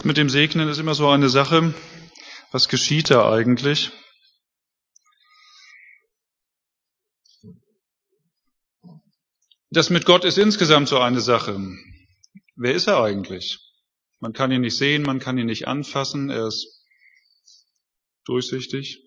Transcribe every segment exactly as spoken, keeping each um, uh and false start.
Mit dem Segnen ist immer so eine Sache. Was geschieht da eigentlich? Das mit Gott ist insgesamt so eine Sache. Wer ist er eigentlich? Man kann ihn nicht sehen, man kann ihn nicht anfassen, er ist durchsichtig.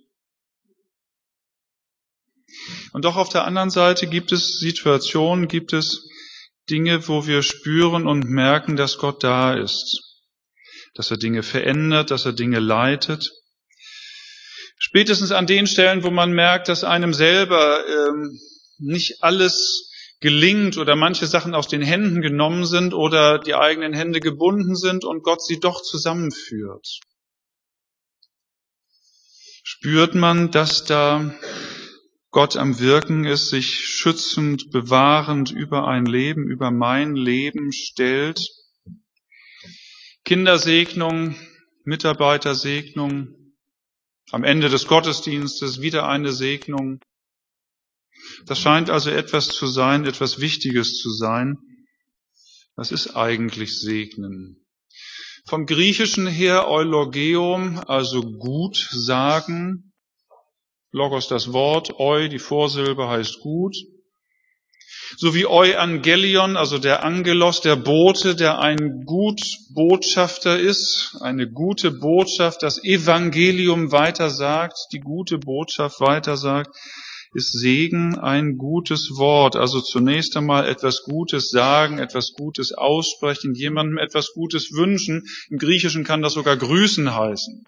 Und doch auf der anderen Seite gibt es Situationen, gibt es Dinge, wo wir spüren und merken, dass Gott da ist. Dass er Dinge verändert, dass er Dinge leitet. Spätestens an den Stellen, wo man merkt, dass einem selber ähm, nicht alles gelingt oder manche Sachen aus den Händen genommen sind oder die eigenen Hände gebunden sind und Gott sie doch zusammenführt. Spürt man, dass da Gott am Wirken ist, sich schützend, bewahrend über ein Leben, über mein Leben stellt. Kindersegnung, Mitarbeitersegnung, am Ende des Gottesdienstes wieder eine Segnung. Das scheint also etwas zu sein, etwas Wichtiges zu sein. Was ist eigentlich Segnen? Vom Griechischen her Eulogeo, also gut sagen. Logos das Wort, eu, die Vorsilbe heißt gut. So wie Euangelion, also der Angelos, der Bote, der ein Gutbotschafter ist, eine gute Botschaft, das Evangelium weitersagt, die gute Botschaft weitersagt, ist Segen ein gutes Wort. Also zunächst einmal etwas Gutes sagen, etwas Gutes aussprechen, jemandem etwas Gutes wünschen. Im Griechischen kann das sogar grüßen heißen.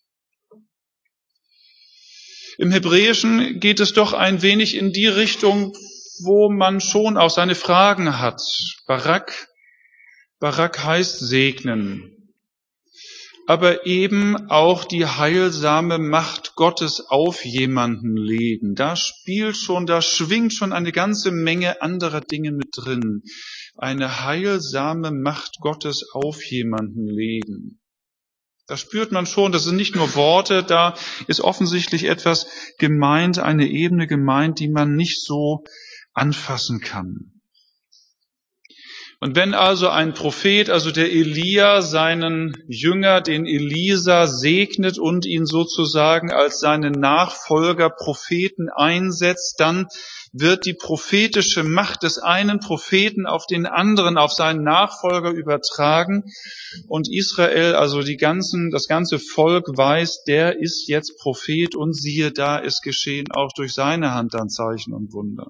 Im Hebräischen geht es doch ein wenig in die Richtung, wo man schon auch seine Fragen hat. Barak, Barak heißt segnen, aber eben auch die heilsame Macht Gottes auf jemanden legen. Da spielt schon, da schwingt schon eine ganze Menge anderer Dinge mit drin. Eine heilsame Macht Gottes auf jemanden legen. Da spürt man schon, das sind nicht nur Worte, da ist offensichtlich etwas gemeint, eine Ebene gemeint, die man nicht so anfassen kann. Und wenn also ein Prophet, also der Elia, seinen Jünger, den Elisa, segnet und ihn sozusagen als seinen Nachfolger, Propheten einsetzt, dann wird die prophetische Macht des einen Propheten auf den anderen, auf seinen Nachfolger übertragen. Und Israel, also die ganzen, das ganze Volk weiß, der ist jetzt Prophet und siehe da, es geschehen auch durch seine Hand dann Zeichen und Wunder.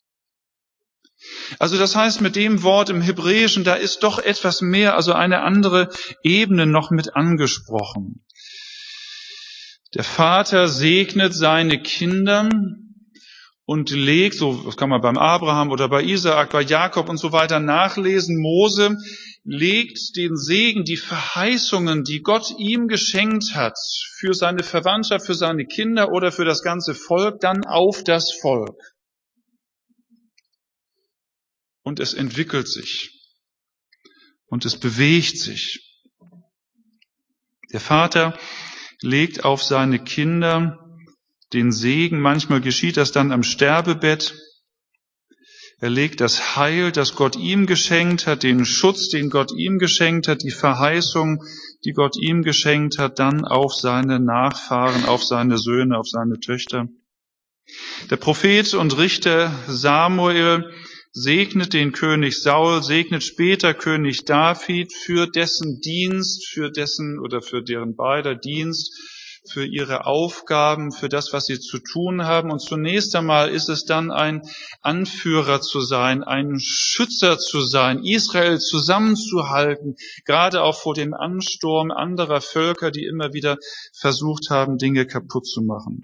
Also das heißt, mit dem Wort im Hebräischen, da ist doch etwas mehr, also eine andere Ebene noch mit angesprochen. Der Vater segnet seine Kinder und legt, so das kann man beim Abraham oder bei Isaak, bei Jakob und so weiter nachlesen, Mose legt den Segen, die Verheißungen, die Gott ihm geschenkt hat, für seine Verwandtschaft, für seine Kinder oder für das ganze Volk, dann auf das Volk. Und es entwickelt sich. Und es bewegt sich. Der Vater legt auf seine Kinder den Segen. Manchmal geschieht das dann am Sterbebett. Er legt das Heil, das Gott ihm geschenkt hat, den Schutz, den Gott ihm geschenkt hat, die Verheißung, die Gott ihm geschenkt hat, dann auf seine Nachfahren, auf seine Söhne, auf seine Töchter. Der Prophet und Richter Samuel segnet den König Saul, segnet später König David für dessen Dienst, für dessen oder für deren beider Dienst, für ihre Aufgaben, für das, was sie zu tun haben. Und zunächst einmal ist es dann ein Anführer zu sein, ein Schützer zu sein, Israel zusammenzuhalten, gerade auch vor dem Ansturm anderer Völker, die immer wieder versucht haben, Dinge kaputt zu machen.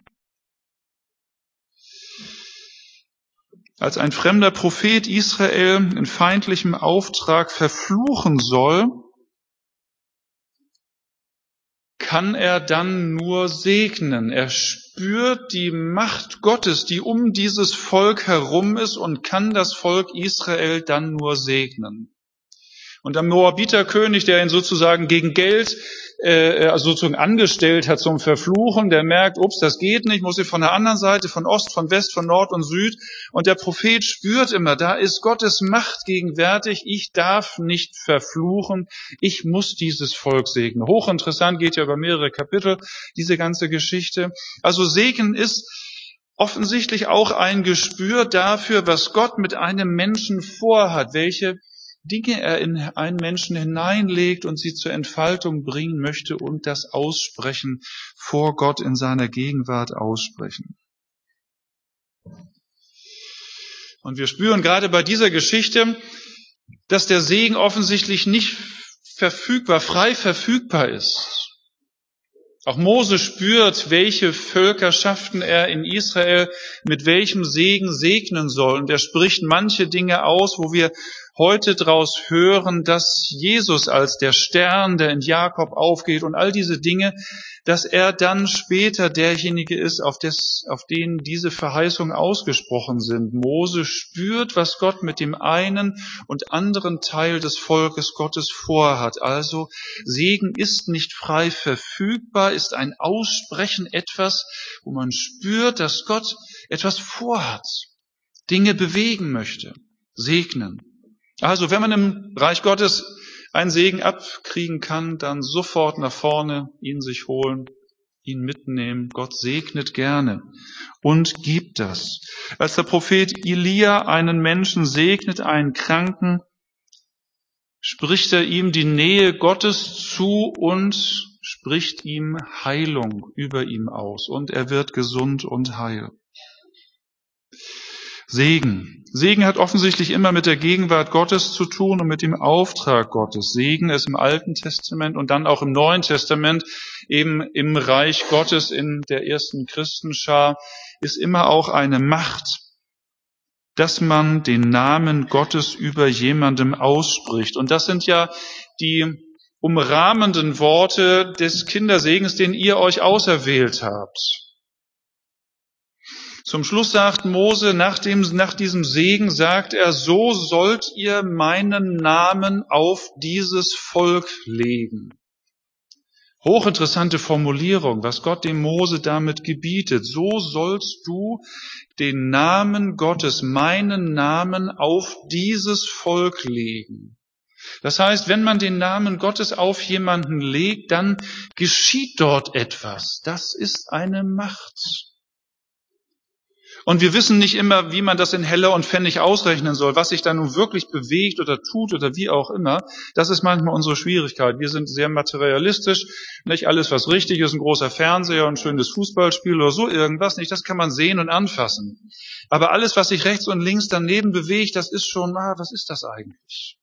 Als ein fremder Prophet Israel in feindlichem Auftrag verfluchen soll, kann er dann nur segnen. Er spürt die Macht Gottes, die um dieses Volk herum ist und kann das Volk Israel dann nur segnen. Und der Moabiterkönig, der ihn sozusagen gegen Geld äh, also sozusagen angestellt hat zum Verfluchen, der merkt, ups, das geht nicht, muss ich von der anderen Seite, von Ost, von West, von Nord und Süd. Und der Prophet spürt immer, da ist Gottes Macht gegenwärtig, ich darf nicht verfluchen, ich muss dieses Volk segnen. Hochinteressant, geht ja über mehrere Kapitel, diese ganze Geschichte. Also Segen ist offensichtlich auch ein Gespür dafür, was Gott mit einem Menschen vorhat, welche Dinge er in einen Menschen hineinlegt und sie zur Entfaltung bringen möchte und das Aussprechen vor Gott in seiner Gegenwart aussprechen. Und wir spüren gerade bei dieser Geschichte, dass der Segen offensichtlich nicht verfügbar, frei verfügbar ist. Auch Mose spürt, welche Völkerschaften er in Israel mit welchem Segen segnen soll. Und er spricht manche Dinge aus, wo wir heute daraus hören, dass Jesus als der Stern, der in Jakob aufgeht und all diese Dinge, dass er dann später derjenige ist, auf, des, auf den diese Verheißungen ausgesprochen sind. Mose spürt, was Gott mit dem einen und anderen Teil des Volkes Gottes vorhat. Also Segen ist nicht frei verfügbar, ist ein Aussprechen etwas, wo man spürt, dass Gott etwas vorhat, Dinge bewegen möchte, segnen. Also wenn man im Reich Gottes einen Segen abkriegen kann, dann sofort nach vorne ihn sich holen, ihn mitnehmen. Gott segnet gerne und gibt das. Als der Prophet Elia einen Menschen segnet, einen Kranken, spricht er ihm die Nähe Gottes zu und spricht ihm Heilung über ihm aus. Und er wird gesund und heil. Segen. Segen hat offensichtlich immer mit der Gegenwart Gottes zu tun und mit dem Auftrag Gottes. Segen ist im Alten Testament und dann auch im Neuen Testament, eben im Reich Gottes in der ersten Christenschar, ist immer auch eine Macht, dass man den Namen Gottes über jemandem ausspricht. Und das sind ja die umrahmenden Worte des Kindersegens, den ihr euch auserwählt habt. Zum Schluss sagt Mose, nach, dem, nach diesem Segen sagt er, so sollt ihr meinen Namen auf dieses Volk legen. Hochinteressante Formulierung, was Gott dem Mose damit gebietet. So sollst du den Namen Gottes, meinen Namen auf dieses Volk legen. Das heißt, wenn man den Namen Gottes auf jemanden legt, dann geschieht dort etwas. Das ist eine Macht. Und wir wissen nicht immer, wie man das in Heller und Pfennig ausrechnen soll, was sich da nun wirklich bewegt oder tut oder wie auch immer. Das ist manchmal unsere Schwierigkeit. Wir sind sehr materialistisch. Nicht alles, was richtig ist, ein großer Fernseher, ein schönes Fußballspiel oder so irgendwas, nicht, das kann man sehen und anfassen. Aber alles, was sich rechts und links daneben bewegt, das ist schon, ah, was ist das eigentlich?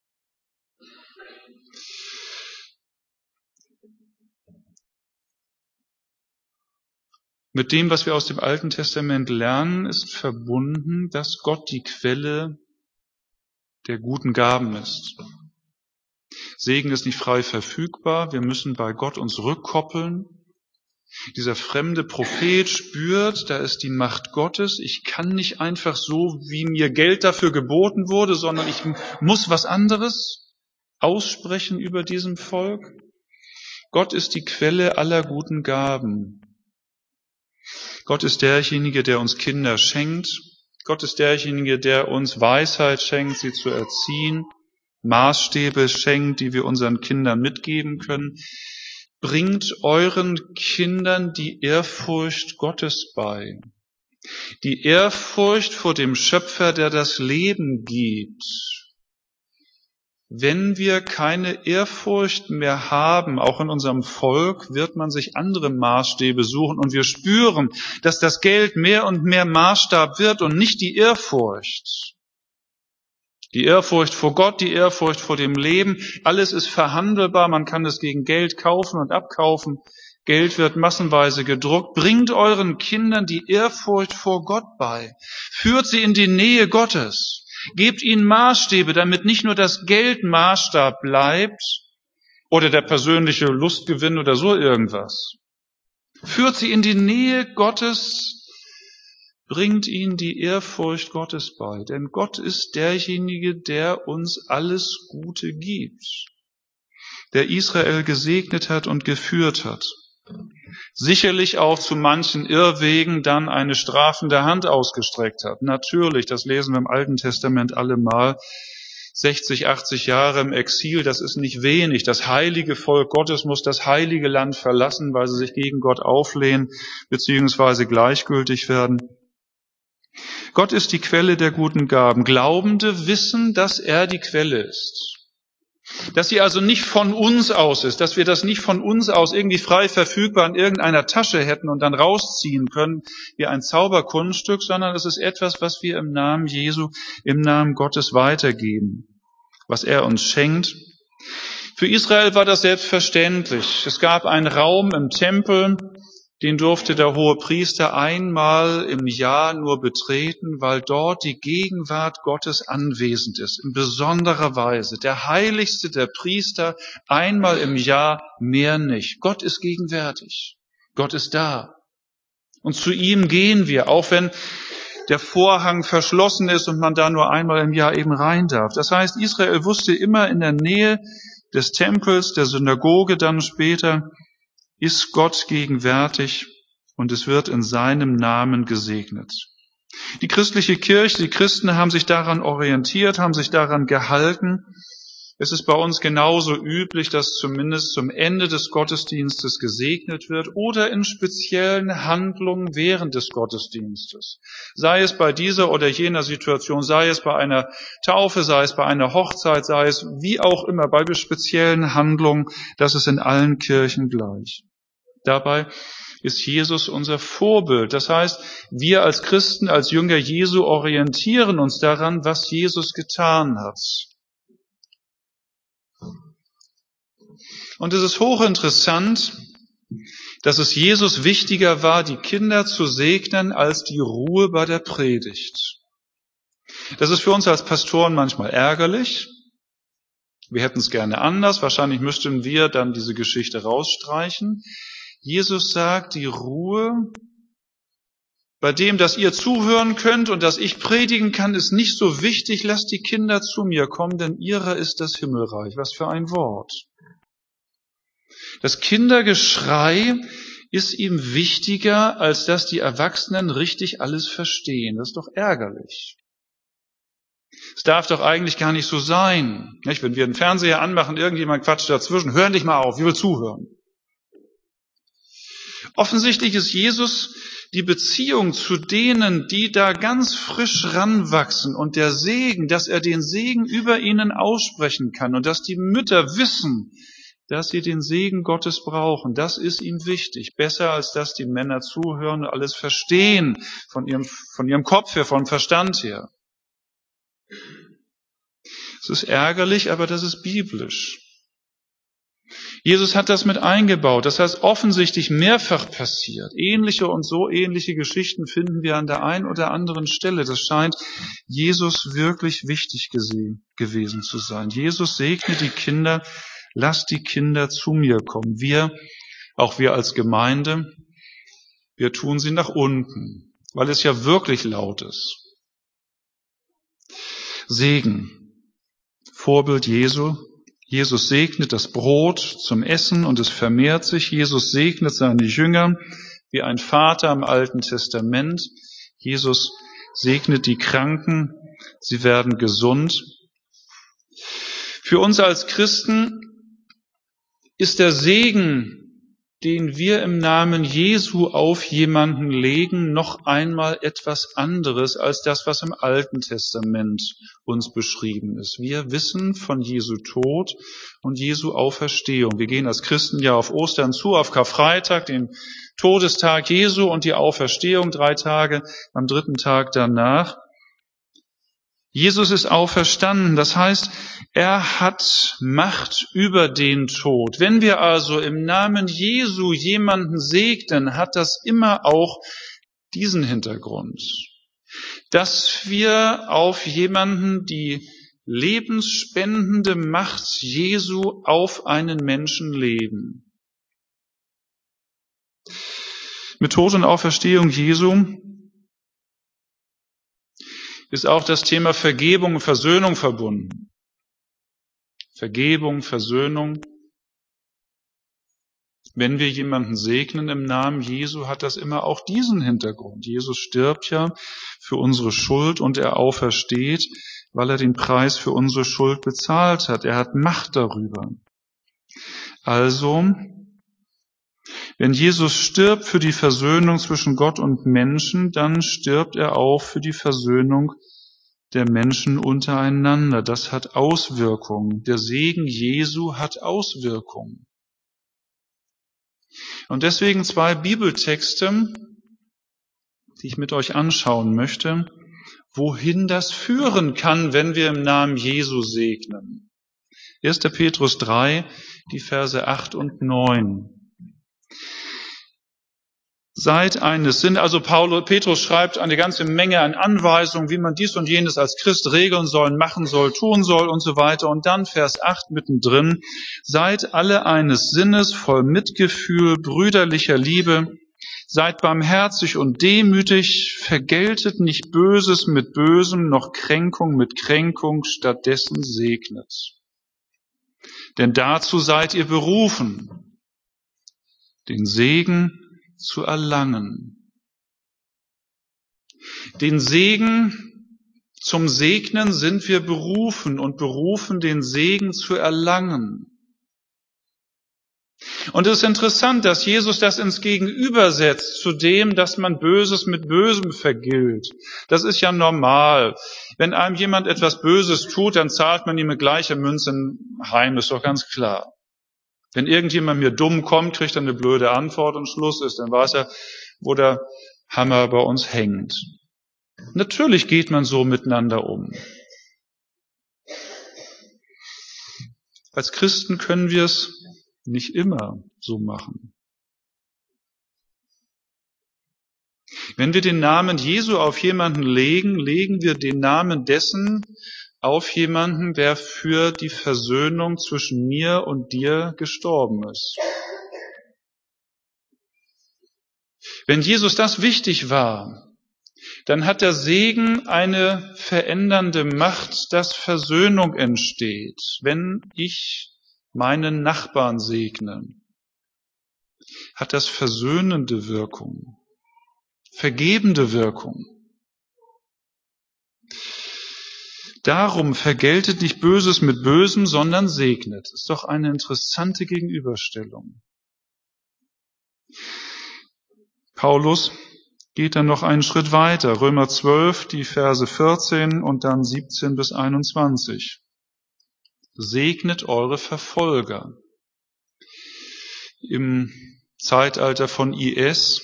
Mit dem, was wir aus dem Alten Testament lernen, ist verbunden, dass Gott die Quelle der guten Gaben ist. Segen ist nicht frei verfügbar, wir müssen bei Gott uns rückkoppeln. Dieser fremde Prophet spürt, da ist die Macht Gottes. Ich kann nicht einfach so, wie mir Geld dafür geboten wurde, sondern ich muss was anderes aussprechen über diesem Volk. Gott ist die Quelle aller guten Gaben. Gott ist derjenige, der uns Kinder schenkt. Gott ist derjenige, der uns Weisheit schenkt, sie zu erziehen, Maßstäbe schenkt, die wir unseren Kindern mitgeben können. Bringt euren Kindern die Ehrfurcht Gottes bei. Die Ehrfurcht vor dem Schöpfer, der das Leben gibt. Wenn wir keine Ehrfurcht mehr haben, auch in unserem Volk, wird man sich andere Maßstäbe suchen und wir spüren, dass das Geld mehr und mehr Maßstab wird und nicht die Ehrfurcht. Die Ehrfurcht vor Gott, die Ehrfurcht vor dem Leben, alles ist verhandelbar, man kann es gegen Geld kaufen und abkaufen. Geld wird massenweise gedruckt. Bringt euren Kindern die Ehrfurcht vor Gott bei. Führt sie in die Nähe Gottes. Gebt ihnen Maßstäbe, damit nicht nur das Geld Maßstab bleibt oder der persönliche Lustgewinn oder so irgendwas. Führt sie in die Nähe Gottes, bringt ihnen die Ehrfurcht Gottes bei. Denn Gott ist derjenige, der uns alles Gute gibt. der Israel gesegnet hat und geführt hat. Sicherlich auch zu manchen Irrwegen dann eine strafende Hand ausgestreckt hat. Natürlich, das lesen wir im Alten Testament allemal. sechzig, achtzig Jahre im Exil, das ist nicht wenig. Das heilige Volk Gottes muss das heilige Land verlassen, weil sie sich gegen Gott auflehnen bzw. gleichgültig werden. Gott ist die Quelle der guten Gaben. Glaubende wissen, dass er die Quelle ist. Dass sie also nicht von uns aus ist, dass wir das nicht von uns aus irgendwie frei verfügbar in irgendeiner Tasche hätten und dann rausziehen können wie ein Zauberkunststück, sondern es ist etwas, was wir im Namen Jesu, im Namen Gottes weitergeben, was er uns schenkt. Für Israel war das selbstverständlich. Es gab einen Raum im Tempel, den durfte der Hohepriester einmal im Jahr nur betreten, weil dort die Gegenwart Gottes anwesend ist, in besonderer Weise. Der heiligste der Priester einmal im Jahr, mehr nicht. Gott ist gegenwärtig. Gott ist da. Und zu ihm gehen wir, auch wenn der Vorhang verschlossen ist und man da nur einmal im Jahr eben rein darf. Das heißt, Israel wusste immer in der Nähe des Tempels, der Synagoge dann später, ist Gott gegenwärtig und es wird in seinem Namen gesegnet. Die christliche Kirche, die Christen haben sich daran orientiert, haben sich daran gehalten. Es ist bei uns genauso üblich, dass zumindest zum Ende des Gottesdienstes gesegnet wird oder in speziellen Handlungen während des Gottesdienstes. Sei es bei dieser oder jener Situation, sei es bei einer Taufe, sei es bei einer Hochzeit, sei es wie auch immer bei speziellen Handlungen, das ist in allen Kirchen gleich. Dabei ist Jesus unser Vorbild. Das heißt, wir als Christen, als Jünger Jesu orientieren uns daran, was Jesus getan hat. Und es ist hochinteressant, dass es Jesus wichtiger war, die Kinder zu segnen, als die Ruhe bei der Predigt. Das ist für uns als Pastoren manchmal ärgerlich. Wir hätten es gerne anders. Wahrscheinlich müssten wir dann diese Geschichte rausstreichen. Jesus sagt, die Ruhe, bei dem, dass ihr zuhören könnt und dass ich predigen kann, ist nicht so wichtig. Lasst die Kinder zu mir kommen, denn ihrer ist das Himmelreich. Was für ein Wort. Das Kindergeschrei ist ihm wichtiger, als dass die Erwachsenen richtig alles verstehen. Das ist doch ärgerlich. Es darf doch eigentlich gar nicht so sein. Nicht? Wenn wir den Fernseher anmachen, irgendjemand quatscht dazwischen, hör nicht mal auf, ich will zuhören. Offensichtlich ist Jesus die Beziehung zu denen, die da ganz frisch ranwachsen und der Segen, dass er den Segen über ihnen aussprechen kann und dass die Mütter wissen, dass sie den Segen Gottes brauchen. Das ist ihm wichtig. Besser, als dass die Männer zuhören und alles verstehen von ihrem, von ihrem Kopf her, vom Verstand her. Es ist ärgerlich, aber das ist biblisch. Jesus hat das mit eingebaut. Das heißt, offensichtlich mehrfach passiert. Ähnliche und so ähnliche Geschichten finden wir an der einen oder anderen Stelle. Das scheint Jesus wirklich wichtig gesehen, gewesen zu sein. Jesus segne die Kinder, lasst die Kinder zu mir kommen. Wir, auch wir als Gemeinde, wir tun sie nach unten, weil es ja wirklich laut ist. Segen, Vorbild Jesu. Jesus segnet das Brot zum Essen und es vermehrt sich. Jesus segnet seine Jünger wie ein Vater im Alten Testament. Jesus segnet die Kranken, sie werden gesund. Für uns als Christen ist der Segen, den wir im Namen Jesu auf jemanden legen, noch einmal etwas anderes als das, was im Alten Testament uns beschrieben ist. Wir wissen von Jesu Tod und Jesu Auferstehung. Wir gehen als Christen ja auf Ostern zu, auf Karfreitag, den Todestag Jesu und die Auferstehung, drei Tage am dritten Tag danach. Jesus ist auferstanden, das heißt, er hat Macht über den Tod. Wenn wir also im Namen Jesu jemanden segnen, hat das immer auch diesen Hintergrund, dass wir auf jemanden die lebensspendende Macht Jesu auf einen Menschen leben. Mit Tod und Auferstehung Jesu ist auch das Thema Vergebung und Versöhnung verbunden. Vergebung, Versöhnung. Wenn wir jemanden segnen im Namen Jesu, hat das immer auch diesen Hintergrund. Jesus stirbt ja für unsere Schuld und er aufersteht, weil er den Preis für unsere Schuld bezahlt hat. Er hat Macht darüber. Also, wenn Jesus stirbt für die Versöhnung zwischen Gott und Menschen, dann stirbt er auch für die Versöhnung der Menschen untereinander. Das hat Auswirkungen. Der Segen Jesu hat Auswirkungen. Und deswegen zwei Bibeltexte, die ich mit euch anschauen möchte, wohin das führen kann, wenn wir im Namen Jesu segnen. erster Petrus drei, die Verse acht und neun. Seid eines Sinnes, also Paulus, Petrus schreibt eine ganze Menge an Anweisungen, wie man dies und jenes als Christ regeln soll, machen soll, tun soll und so weiter. Und dann Vers acht mittendrin. Seid alle eines Sinnes, voll Mitgefühl, brüderlicher Liebe. Seid barmherzig und demütig, vergeltet nicht Böses mit Bösem, noch Kränkung mit Kränkung, stattdessen segnet. Denn dazu seid ihr berufen, den Segen zu erlangen. Den Segen, zum Segnen sind wir berufen und berufen, den Segen zu erlangen. Und es ist interessant, dass Jesus das ins Gegenüber setzt zu dem, dass man Böses mit Bösem vergilt. Das ist ja normal. Wenn einem jemand etwas Böses tut, dann zahlt man ihm mit gleicher Münze heim, ist doch ganz klar. Wenn irgendjemand mir dumm kommt, kriegt er eine blöde Antwort und Schluss ist, dann weiß er, wo der Hammer bei uns hängt. Natürlich geht man so miteinander um. Als Christen können wir es nicht immer so machen. Wenn wir den Namen Jesu auf jemanden legen, legen wir den Namen dessen auf jemanden, der für die Versöhnung zwischen mir und dir gestorben ist. Wenn Jesus das wichtig war, dann hat der Segen eine verändernde Macht, dass Versöhnung entsteht. Wenn ich meinen Nachbarn segne, hat das versöhnende Wirkung, vergebende Wirkung. Darum vergeltet nicht Böses mit Bösem, sondern segnet. Ist doch eine interessante Gegenüberstellung. Paulus geht dann noch einen Schritt weiter. Römer zwölf, die Verse vierzehn und dann siebzehn bis einundzwanzig. Segnet eure Verfolger. Im Zeitalter von I S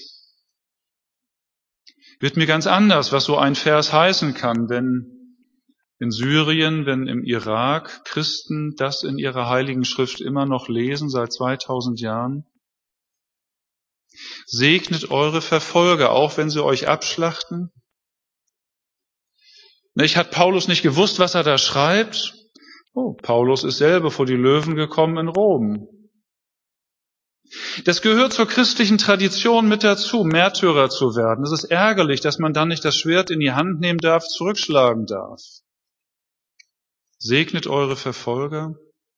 wird mir ganz anders, was so ein Vers heißen kann, denn in Syrien, wenn im Irak Christen das in ihrer Heiligen Schrift immer noch lesen, seit zweitausend Jahren. Segnet eure Verfolger, auch wenn sie euch abschlachten. Nicht, hat Paulus nicht gewusst, was er da schreibt? Oh, Paulus ist selber vor die Löwen gekommen in Rom. Das gehört zur christlichen Tradition mit dazu, Märtyrer zu werden. Es ist ärgerlich, dass man dann nicht das Schwert in die Hand nehmen darf, zurückschlagen darf. Segnet eure Verfolger.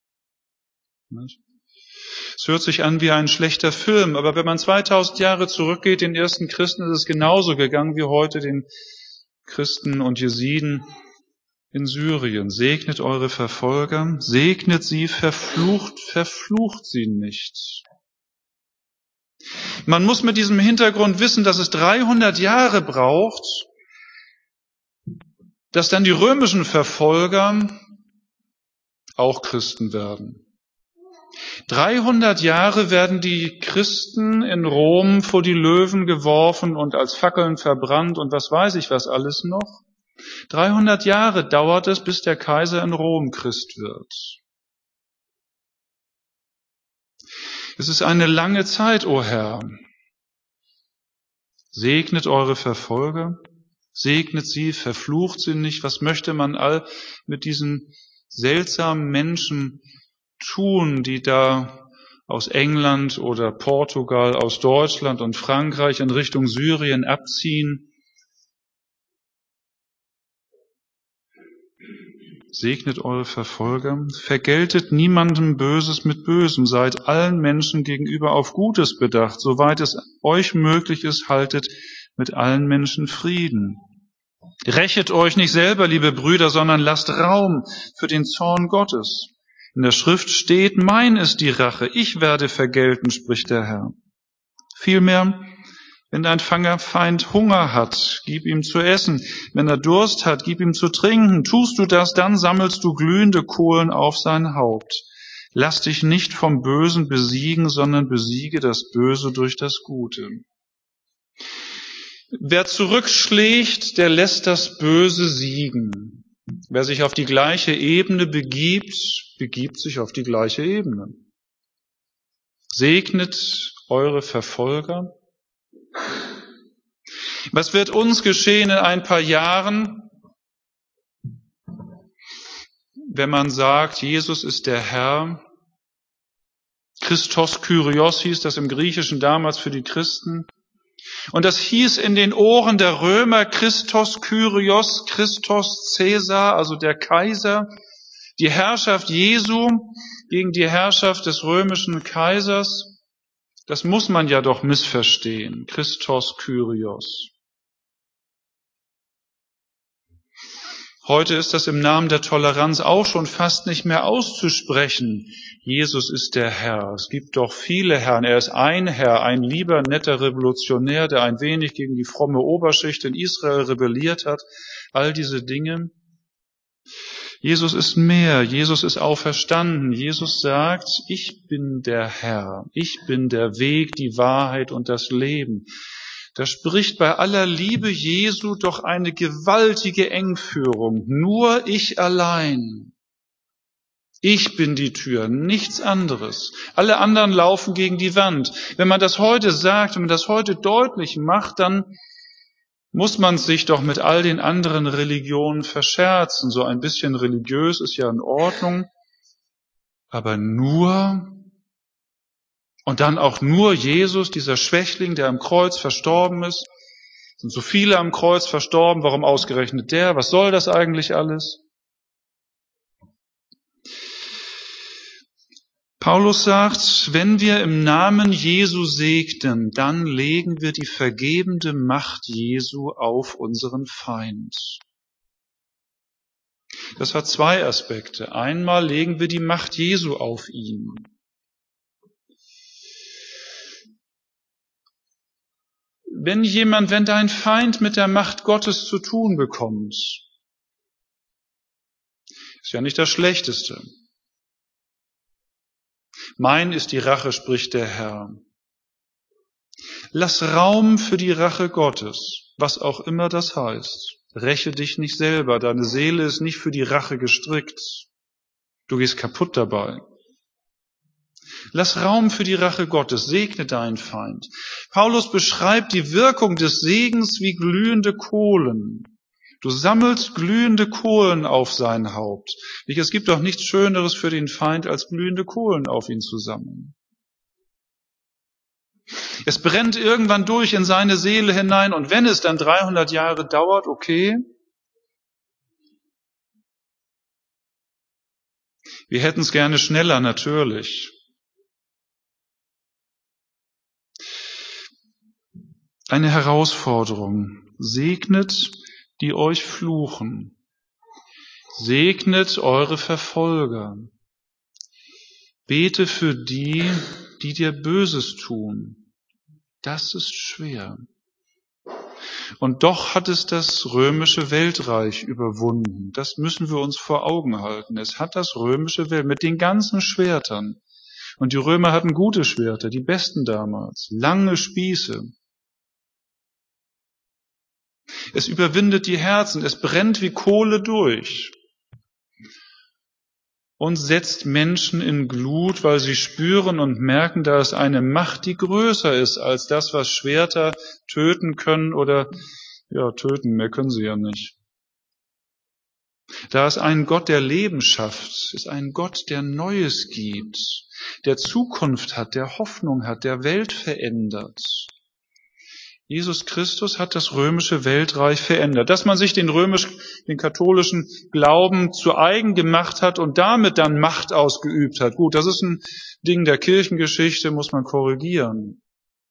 Es hört sich an wie ein schlechter Film, aber wenn man zweitausend Jahre zurückgeht, den ersten Christen ist es genauso gegangen wie heute den Christen und Jesiden in Syrien. Segnet eure Verfolger, segnet sie, verflucht, verflucht sie nicht. Man muss mit diesem Hintergrund wissen, dass es dreihundert Jahre braucht, dass dann die römischen Verfolger auch Christen werden. dreihundert Jahre werden die Christen in Rom vor die Löwen geworfen und als Fackeln verbrannt und was weiß ich was alles noch. dreihundert Jahre dauert es, bis der Kaiser in Rom Christ wird. Es ist eine lange Zeit, o Herr. Segnet eure Verfolger, segnet sie, verflucht sie nicht. Was möchte man all mit diesen seltsamen Menschen tun, die da aus England oder Portugal, aus Deutschland und Frankreich in Richtung Syrien abziehen? Segnet eure Verfolger, vergeltet niemandem Böses mit Bösem, seid allen Menschen gegenüber auf Gutes bedacht, soweit es euch möglich ist, haltet mit allen Menschen Frieden. Rächet euch nicht selber, liebe Brüder, sondern lasst Raum für den Zorn Gottes. In der Schrift steht, mein ist die Rache, ich werde vergelten, spricht der Herr. Vielmehr, wenn dein Feind Hunger hat, gib ihm zu essen. Wenn er Durst hat, gib ihm zu trinken. Tust du das, dann sammelst du glühende Kohlen auf sein Haupt. Lass dich nicht vom Bösen besiegen, sondern besiege das Böse durch das Gute. Wer zurückschlägt, der lässt das Böse siegen. Wer sich auf die gleiche Ebene begibt, begibt sich auf die gleiche Ebene. Segnet eure Verfolger. Was wird uns geschehen in ein paar Jahren, wenn man sagt, Jesus ist der Herr? Christos Kyrios hieß das im Griechischen damals für die Christen. Und das hieß in den Ohren der Römer Christos Kyrios, Christos Caesar, also der Kaiser, die Herrschaft Jesu gegen die Herrschaft des römischen Kaisers. Das muss man ja doch missverstehen. Christos Kyrios. Heute ist das im Namen der Toleranz auch schon fast nicht mehr auszusprechen. Jesus ist der Herr. Es gibt doch viele Herren. Er ist ein Herr, ein lieber, netter Revolutionär, der ein wenig gegen die fromme Oberschicht in Israel rebelliert hat. All diese Dinge. Jesus ist mehr. Jesus ist auferstanden. Jesus sagt, ich bin der Herr. Ich bin der Weg, die Wahrheit und das Leben. Da spricht bei aller Liebe Jesu doch eine gewaltige Engführung. Nur ich allein. Ich bin die Tür, nichts anderes. Alle anderen laufen gegen die Wand. Wenn man das heute sagt, wenn man das heute deutlich macht, dann muss man sich doch mit all den anderen Religionen verscherzen. So ein bisschen religiös ist ja in Ordnung. Aber nur... Und dann auch nur Jesus, dieser Schwächling, der am Kreuz verstorben ist. Es sind so viele am Kreuz verstorben, warum ausgerechnet der? Was soll das eigentlich alles? Paulus sagt, wenn wir im Namen Jesu segnen, dann legen wir die vergebende Macht Jesu auf unseren Feind. Das hat zwei Aspekte. Einmal legen wir die Macht Jesu auf ihn. Wenn jemand, wenn dein Feind mit der Macht Gottes zu tun bekommt, ist ja nicht das Schlechteste. Mein ist die Rache, spricht der Herr. Lass Raum für die Rache Gottes, was auch immer das heißt. Räche dich nicht selber, deine Seele ist nicht für die Rache gestrickt. Du gehst kaputt dabei. Lass Raum für die Rache Gottes, segne deinen Feind. Paulus beschreibt die Wirkung des Segens wie glühende Kohlen. Du sammelst glühende Kohlen auf sein Haupt. Es gibt doch nichts Schöneres für den Feind, als glühende Kohlen auf ihn zu sammeln. Es brennt irgendwann durch in seine Seele hinein und wenn es dann dreihundert Jahre dauert, okay. Wir hätten es gerne schneller, natürlich. Eine Herausforderung. Segnet, die euch fluchen. Segnet eure Verfolger. Bete für die, die dir Böses tun. Das ist schwer. Und doch hat es das römische Weltreich überwunden. Das müssen wir uns vor Augen halten. Es hat das römische Weltreich mit den ganzen Schwertern. Und die Römer hatten gute Schwerter, die besten damals. Lange Spieße. Es überwindet die Herzen, es brennt wie Kohle durch und setzt Menschen in Glut, weil sie spüren und merken, da ist eine Macht, die größer ist als das, was Schwerter töten können oder, ja, töten, mehr können sie ja nicht. Da ist ein Gott, der Leben schafft, ist ein Gott, der Neues gibt, der Zukunft hat, der Hoffnung hat, der Welt verändert. Jesus Christus hat das römische Weltreich verändert. Dass man sich den römisch, den katholischen Glauben zu eigen gemacht hat und damit dann Macht ausgeübt hat. Gut, das ist ein Ding der Kirchengeschichte, muss man korrigieren.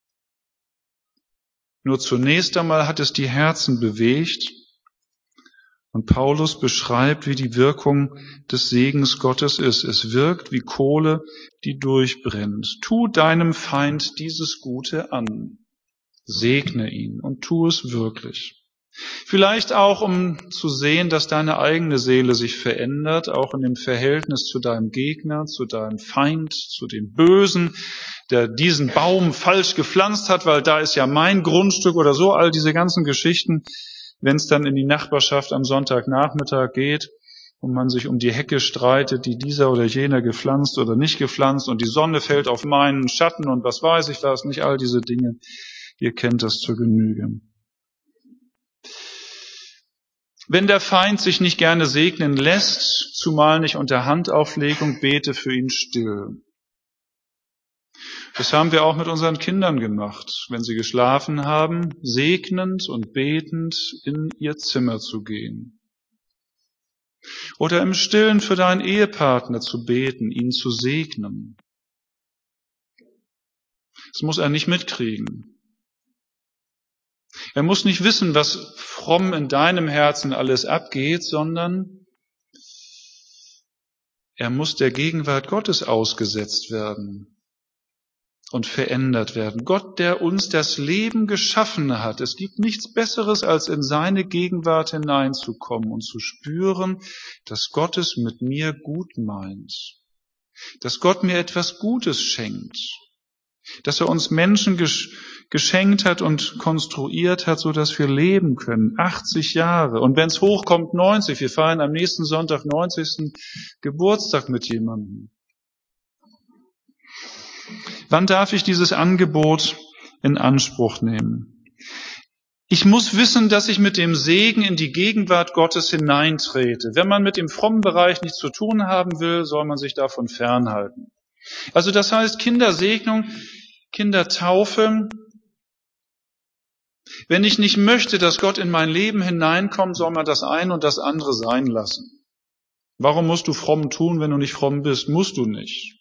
Nur zunächst einmal hat es die Herzen bewegt. Und Paulus beschreibt, wie die Wirkung des Segens Gottes ist. Es wirkt wie Kohle, die durchbrennt. Tu deinem Feind dieses Gute an. Segne ihn und tu es wirklich. Vielleicht auch, um zu sehen, dass deine eigene Seele sich verändert, auch in dem Verhältnis zu deinem Gegner, zu deinem Feind, zu dem Bösen, der diesen Baum falsch gepflanzt hat, weil da ist ja mein Grundstück oder so, all diese ganzen Geschichten. Wenn es dann in die Nachbarschaft am Sonntagnachmittag geht und man sich um die Hecke streitet, die dieser oder jener gepflanzt oder nicht gepflanzt und die Sonne fällt auf meinen Schatten und was weiß ich was, nicht all diese Dinge. Ihr kennt das zur Genüge. Wenn der Feind sich nicht gerne segnen lässt, zumal nicht unter Handauflegung, bete für ihn still. Das haben wir auch mit unseren Kindern gemacht, wenn sie geschlafen haben, segnend und betend in ihr Zimmer zu gehen. Oder im Stillen für deinen Ehepartner zu beten, ihn zu segnen. Das muss er nicht mitkriegen. Er muss nicht wissen, was fromm in deinem Herzen alles abgeht, sondern er muss der Gegenwart Gottes ausgesetzt werden und verändert werden. Gott, der uns das Leben geschaffen hat. Es gibt nichts Besseres, als in seine Gegenwart hineinzukommen und zu spüren, dass Gott es mit mir gut meint. Dass Gott mir etwas Gutes schenkt. Dass er uns Menschen geschenkt hat und konstruiert hat, so dass wir leben können. achtzig Jahre. Und wenn es hochkommt, neunzig. Wir feiern am nächsten Sonntag neunzigsten Geburtstag mit jemandem. Wann darf ich dieses Angebot in Anspruch nehmen? Ich muss wissen, dass ich mit dem Segen in die Gegenwart Gottes hineintrete. Wenn man mit dem frommen Bereich nichts zu tun haben will, soll man sich davon fernhalten. Also das heißt Kindersegnung, Kindertaufe. Wenn ich nicht möchte, dass Gott in mein Leben hineinkommt, soll man das eine und das andere sein lassen. Warum musst du fromm tun, wenn du nicht fromm bist? Musst du nicht.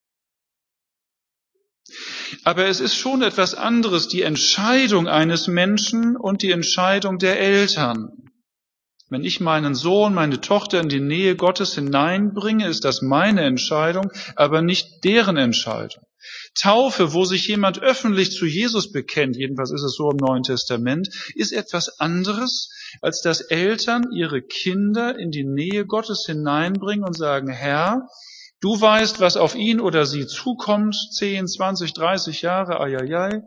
Aber es ist schon etwas anderes, die Entscheidung eines Menschen und die Entscheidung der Eltern. Wenn ich meinen Sohn, meine Tochter in die Nähe Gottes hineinbringe, ist das meine Entscheidung, aber nicht deren Entscheidung. Taufe, wo sich jemand öffentlich zu Jesus bekennt, jedenfalls ist es so im Neuen Testament, ist etwas anderes, als dass Eltern ihre Kinder in die Nähe Gottes hineinbringen und sagen, Herr, du weißt, was auf ihn oder sie zukommt, zehn, zwanzig, dreißig Jahre, ai,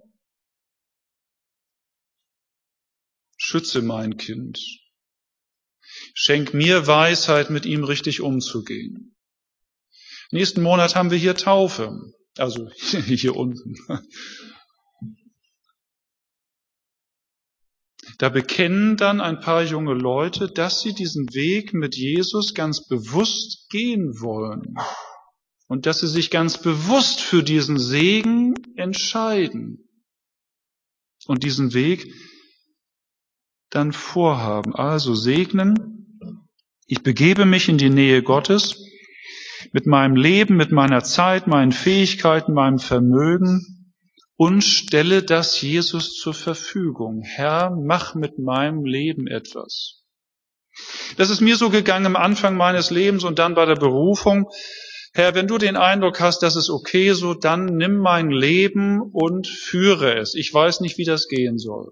schütze mein Kind. Schenk mir Weisheit, mit ihm richtig umzugehen. Nächsten Monat haben wir hier Taufe, also hier unten. Da bekennen dann ein paar junge Leute, dass sie diesen Weg mit Jesus ganz bewusst gehen wollen und dass sie sich ganz bewusst für diesen Segen entscheiden und diesen Weg dann vorhaben. Also segnen. Ich begebe mich in die Nähe Gottes mit meinem Leben, mit meiner Zeit, meinen Fähigkeiten, meinem Vermögen und stelle das Jesus zur Verfügung. Herr, mach mit meinem Leben etwas. Das ist mir so gegangen am Anfang meines Lebens und dann bei der Berufung. Herr, wenn du den Eindruck hast, das ist okay so, dann nimm mein Leben und führe es. Ich weiß nicht, wie das gehen soll.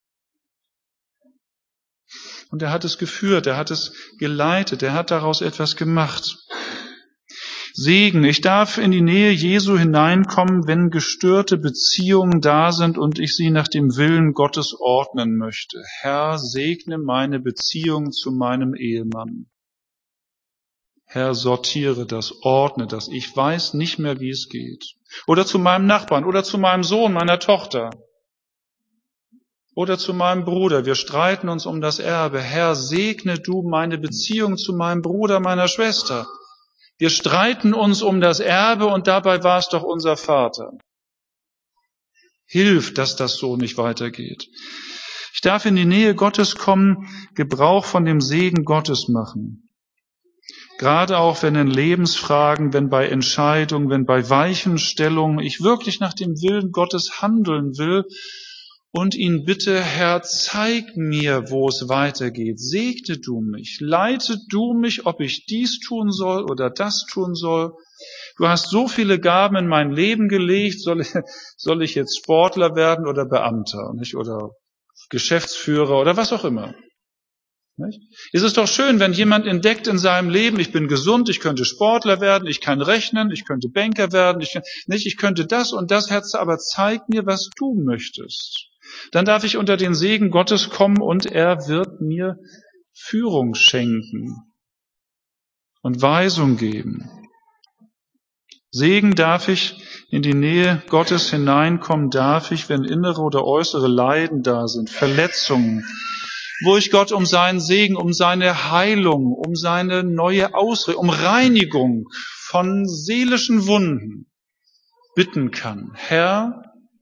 Und er hat es geführt, er hat es geleitet, er hat daraus etwas gemacht. Segen, ich darf in die Nähe Jesu hineinkommen, wenn gestörte Beziehungen da sind und ich sie nach dem Willen Gottes ordnen möchte. Herr, segne meine Beziehung zu meinem Ehemann. Herr, sortiere das, ordne das. Ich weiß nicht mehr, wie es geht. Oder zu meinem Nachbarn oder zu meinem Sohn, meiner Tochter. Oder zu meinem Bruder. Wir streiten uns um das Erbe. Herr, segne du meine Beziehung zu meinem Bruder, meiner Schwester. Wir streiten uns um das Erbe und dabei war es doch unser Vater. Hilf, dass das so nicht weitergeht. Ich darf in die Nähe Gottes kommen, Gebrauch von dem Segen Gottes machen. Gerade auch wenn in Lebensfragen, wenn bei Entscheidungen, wenn bei Weichenstellungen ich wirklich nach dem Willen Gottes handeln will und ihn bitte, Herr, zeig mir, wo es weitergeht. Segne du mich, leite du mich, ob ich dies tun soll oder das tun soll. Du hast so viele Gaben in mein Leben gelegt, soll ich, soll ich jetzt Sportler werden oder Beamter, nicht? Oder Geschäftsführer oder was auch immer. Nicht? Es ist doch schön, wenn jemand entdeckt in seinem Leben, ich bin gesund, ich könnte Sportler werden, ich kann rechnen, ich könnte Banker werden, ich, nicht, ich könnte das und das, Herr, aber zeig mir, was du möchtest. Dann darf ich unter den Segen Gottes kommen und er wird mir Führung schenken und Weisung geben. Segen darf ich in die Nähe Gottes hineinkommen, darf ich, wenn innere oder äußere Leiden da sind, Verletzungen, wo ich Gott um seinen Segen, um seine Heilung, um seine neue Ausrichtung, um Reinigung von seelischen Wunden bitten kann. Herr,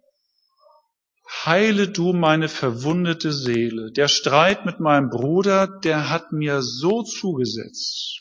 heile du meine verwundete Seele. Der Streit mit meinem Bruder, der hat mir so zugesetzt.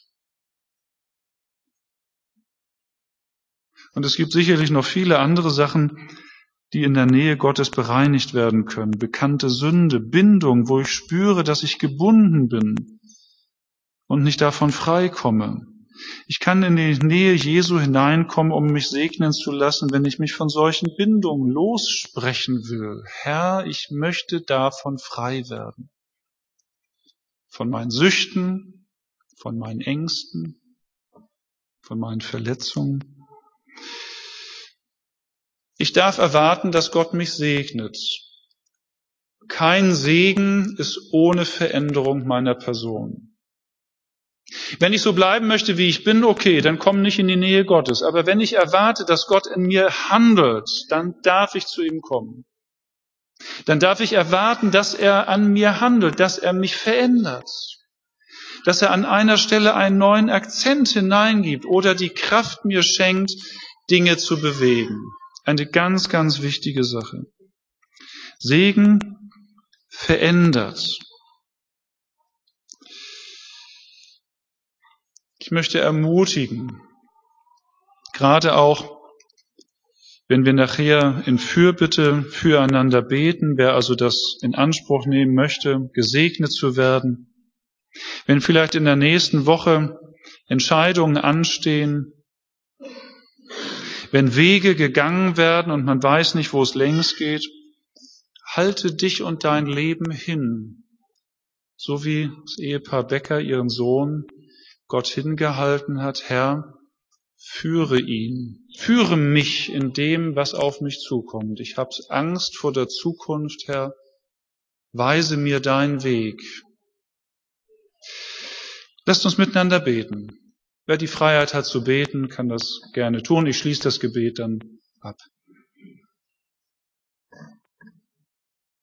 Und es gibt sicherlich noch viele andere Sachen, die in der Nähe Gottes bereinigt werden können. Bekannte Sünde, Bindung, wo ich spüre, dass ich gebunden bin und nicht davon freikomme. Ich kann in die Nähe Jesu hineinkommen, um mich segnen zu lassen, wenn ich mich von solchen Bindungen lossprechen will. Herr, ich möchte davon frei werden. Von meinen Süchten, von meinen Ängsten, von meinen Verletzungen. Ich darf erwarten, dass Gott mich segnet. Kein Segen ist ohne Veränderung meiner Person. Wenn ich so bleiben möchte, wie ich bin, okay, dann komm nicht in die Nähe Gottes. Aber wenn ich erwarte, dass Gott in mir handelt, dann darf ich zu ihm kommen. Dann darf ich erwarten, dass er an mir handelt, dass er mich verändert. Dass er an einer Stelle einen neuen Akzent hineingibt oder die Kraft mir schenkt, Dinge zu bewegen. Eine ganz, ganz wichtige Sache. Segen verändert. Ich möchte ermutigen, gerade auch, wenn wir nachher in Fürbitte füreinander beten, wer also das in Anspruch nehmen möchte, gesegnet zu werden, wenn vielleicht in der nächsten Woche Entscheidungen anstehen, wenn Wege gegangen werden und man weiß nicht, wo es längs geht, halte dich und dein Leben hin, so wie das Ehepaar Becker ihren Sohn Gott hingehalten hat. Herr, führe ihn, führe mich in dem, was auf mich zukommt. Ich habe Angst vor der Zukunft, Herr, weise mir deinen Weg. Lasst uns miteinander beten. Wer die Freiheit hat zu beten, kann das gerne tun. Ich schließe das Gebet dann ab.